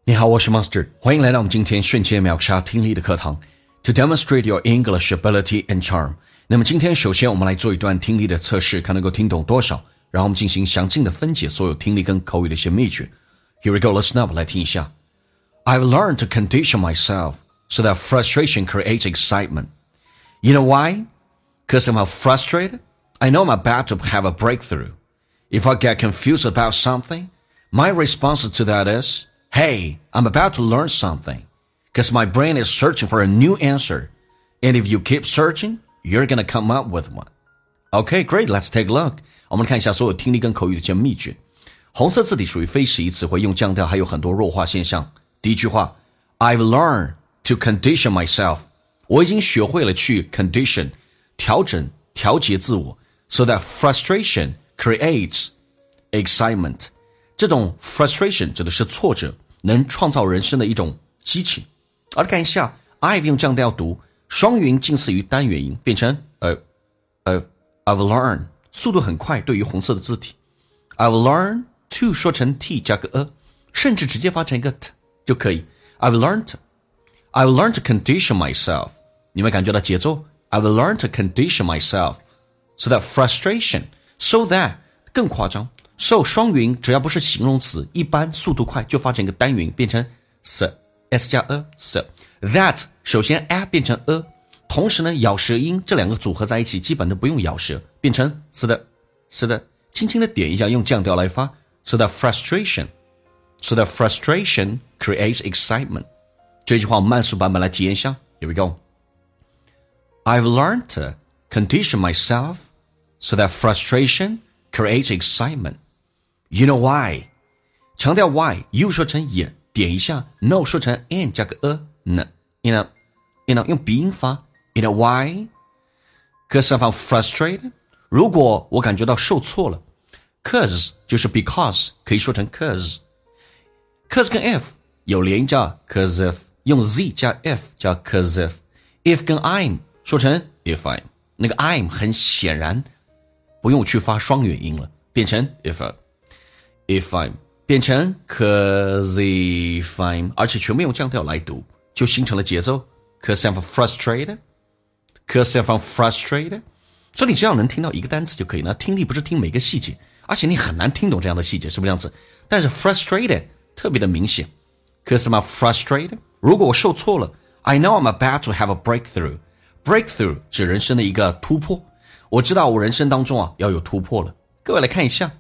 你好，我是 Master， 欢迎来到我们今天瞬间秒杀听力的课堂。To demonstrate your English ability and charm， 那么今天首先我们来做一段听力的测试，看能够听懂多少，然后我们进行详尽的分解所有听力跟口语的一些秘诀。Here we go, listen up， 来听一下。I've learned to condition myself so that frustration creates excitement. You know why? Because I'm frustrated. I know I'm about to have a breakthrough. If I get confused about something, my response to that is, hey, I'm about to learn something. Because my brain is searching for a new answer. And if you keep searching, you're going to come up with one. Okay, great. Let's take a look. 我们看一下所有听力跟口语的一些秘诀。红色字体属于非实义词汇，用降调还有很多弱化现象。第一句话 I've learned to condition myself. 我已经学会了去 condition, 调整、调节自我 so that frustration creates excitement. 这种 frustration 指的是挫折，能创造人生的一种激情。而看一下 I've 用降调读，双元音近似于单元音，变成I've learned， 速度很快，对于红色的字体。I've learned to 说成 t 加个 a， 甚至直接发成一个 t 就可以。I've learned to condition myself. 你们感觉到节奏 I've learned to condition myself so that frustration, so that 更夸张。so 双元音只要不是形容词，一般速度快就发成一个单元音，变成 s 加 a s。 that 首先 a 变成 a， 同时呢咬舌音这两个组合在一起基本都不用咬舌，变成是的，轻轻的点一下，用降调来发 so that frustration creates excitement。 这句话我们慢速版本来体验一下。 Here we go. I've learned to condition myself so that frustration creates excitement. You know why? 强调 why, you 说成也，点一下 no 说成 and 加个 a n you know 用鼻音发 You know why? Because I'm frustrated. 如果我感觉到受挫了 cause 就是 because 可以说成 cause 跟 if 有连音叫 cause if， 用 z 加 f 叫 cause if。 if 跟 I'm 说成 if I'm， 那个 I'm 很显然不用去发双元音了，变成 if I'm 变成 cause if I'm， 而且全部用降调来读，就形成了节奏 cause I'm frustrated。 所以你只要能听到一个单词就可以了，听力不是听每个细节，而且你很难听懂这样的细节，是不是这样子？但是 frustrated 特别的明显 cause I'm frustrated。 如果我受挫了 I know I'm about to have a breakthrough。 breakthrough 指人生的一个突破，我知道我人生当中要有突破了。各位来看一下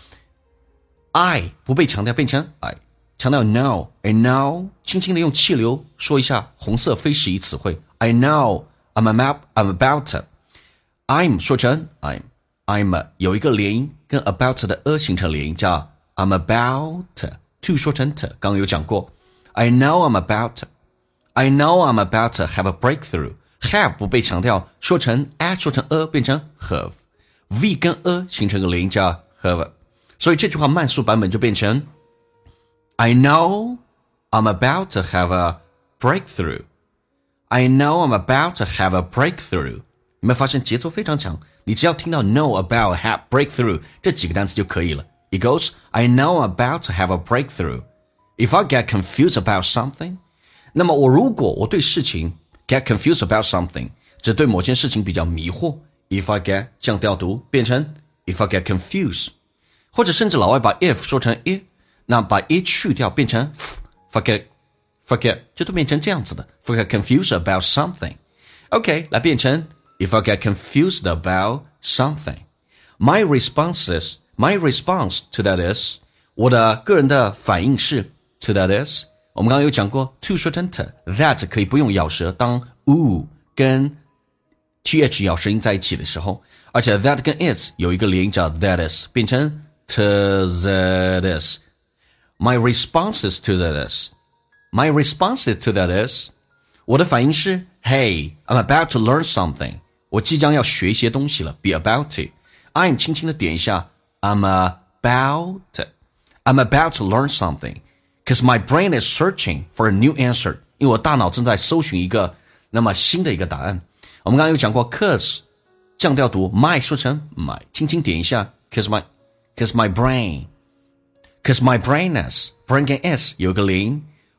I 不被强调变成 I， 强调 know I know， 轻轻的用气流说一下红色非实义词汇 I know I'm about to。 I'm 说成 I'm 有一个连音跟 about 的 a 形成连音叫 I'm about to 说成 to， 刚刚有讲过 I know I'm about to have a breakthrough。 have 不被强调，说成 a 说成 a 变成 have， v 跟 a 形成个连音叫 have， 所以这句话慢速版本就变成 I know I'm about to have a breakthrough。 I know I'm about to have a breakthrough。 你们发现节奏非常强，你只要听到 know about have breakthrough 这几个单词就可以了。 It goes I know I'm about to have a breakthrough. If I get confused about something， 那么如果我对事情 get confused about something， 只对某件事情比较迷惑 If I get 降调读变成 If I get confused， 或者甚至老外把 if 说成 it， 那把 it 去掉变成 forget 就都变成这样子的 Forget confused about something。 OK， 来变成 If I get confused about something， My response to that is， 我的个人的反应是 to that is， 我们刚刚有讲过 to 说成 to， that 可以不用咬舌，当 跟 th 咬舌音在一起的时候，而且 that 跟 it 有一个连音叫 that is， 变成 to that is。 My responses to that is， 我的反应是 Hey, I'm about to learn something， 我即将要学一些东西了 Be about to。 I'm 轻轻的点一下 I'm about to learn something because my brain is searching for a new answer， 因为我大脑正在搜寻一个那么新的一个答案。我们刚刚有讲过 cause 降调读 my 说成 my， 轻轻点一下 cause my brain brain 跟 s 有个连音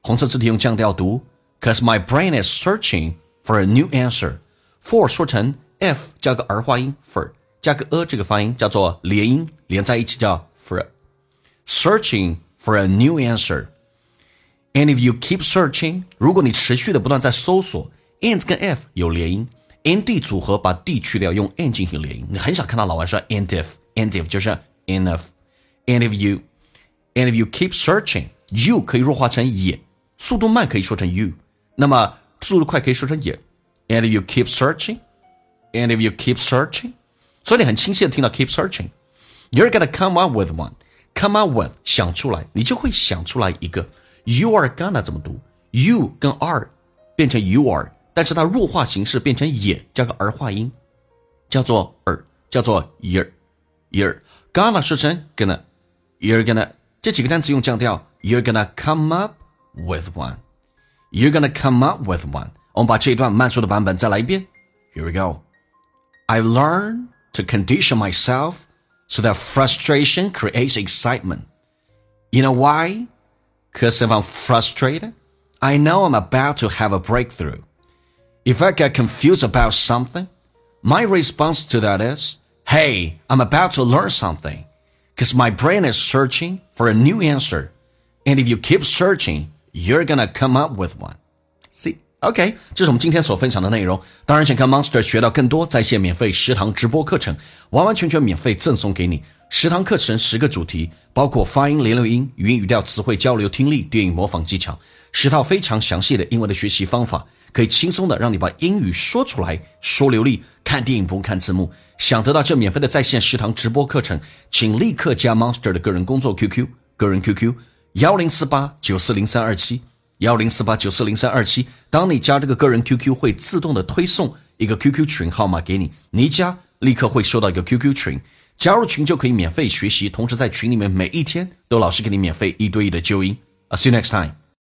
红色字体用降调读 ，cause my brain is searching for a new answer。for 说成 f 加个儿化音 for 加个这个发音叫做连音，连在一起叫 for。searching for a new answer。And if you keep searching， 如果你持续的不断在搜索 ，and 跟 f 有连音 ，and 组合把 d 去掉，用 n 进行连音。你很少看到老外说 and if，and if 就是 enough。and if you keep searching，you 可以弱化成也，速度慢可以说成 you， 那么速度快可以说成也。And if you keep searching，and if you keep searching， 所以你很清晰的听到 keep searching。You're gonna come up with one。come up with 想出来，你就会想出来一个。You are gonna 怎么读 ？You 跟 are 变成 you are， 但是它弱化形式变成也加个儿化音，叫做叫做 year。gonna 说成 gonna，you're gonna 这几个单词用降调 ，you're gonna come up with one，you're gonna come up with one。我们把这一段慢速的版本再来一遍。Here we go. I've learned to condition myself so that frustration creates excitement. You know why?Because if I'm frustrated, I know I'm about to have a breakthrough. If I get confused about something, my response to that is, hey, I'm about to learn something. Because my brain is searching for a new answer. And if you keep searching, you're gonna come up with one. See? OK， 这是我们今天所分享的内容。当然，想看 Monster 学到更多在线免费10堂直播课程，完完全全免费赠送给你。10堂课程10个主题，包括发音、连留音、语音语调、词汇交流、听力、电影模仿技巧，10套非常详细的英文的学习方法，可以轻松的让你把英语说出来，说流利。看电影不用看字幕。想得到这免费的在线10堂直播课程，请立刻加 Monster 的个人工作 QQ， 个人 QQ 1048940327。1048940327，当你加这个个人 QQ 会自动的推送一个 QQ 群号码给你，你一加立刻会收到一个 QQ 群，加入群就可以免费学习，同时在群里面每一天都有老师给你免费1对1的纠音。I'll see you next time.